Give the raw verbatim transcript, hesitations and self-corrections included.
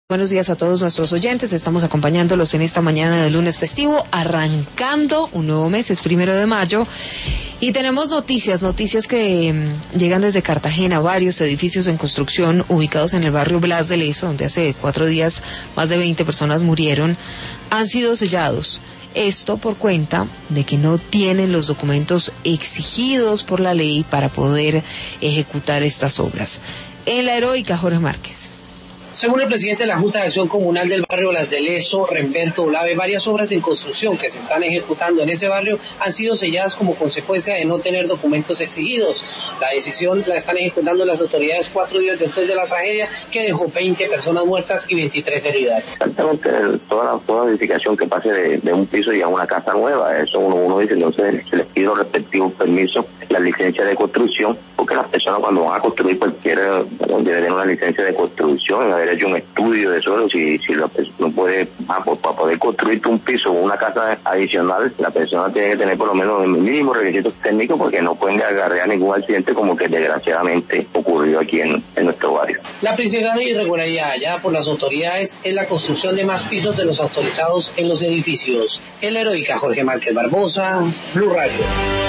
Buenos días a todos nuestros oyentes, estamos acompañándolos en esta mañana de lunes festivo, arrancando un nuevo mes, es primero de mayo, y tenemos noticias, noticias que mmm, llegan desde Cartagena, varios edificios en construcción ubicados en el barrio Blas de Lezo, donde hace cuatro días más de veinte personas murieron, han sido sellados. Esto por cuenta de que no tienen los documentos exigidos por la ley para poder ejecutar estas obras. En la heroica, Jorge Márquez. Según el presidente de la Junta de Acción Comunal del barrio Blas de Lezo, Remberto Olave, varias obras en construcción que se están ejecutando en ese barrio han sido selladas como consecuencia de no tener documentos exigidos. La decisión la están ejecutando las autoridades cuatro días después de la tragedia que dejó veinte personas muertas y veintitrés heridas. Exactamente, toda, toda la edificación que pase de, de un piso y a una casa nueva, eso uno, uno dice, entonces se les pide los respectivos permisos, la licencia de construcción, porque las personas cuando van a construir cualquier, deben tener una licencia de construcción, haber hecho un estudio de suelo, si, si la persona no puede, ah, pues, para poder construirte un piso o una casa adicional, la persona tiene que tener por lo menos el mínimo requisitos técnicos porque no pueden agarrar ningún accidente como que desgraciadamente ocurrió aquí en, en nuestro barrio. La principal irregularidad hallada por las autoridades es la construcción de más pisos de los autorizados en los edificios. En la heroica, Jorge Márquez Barbosa, Blue Radio.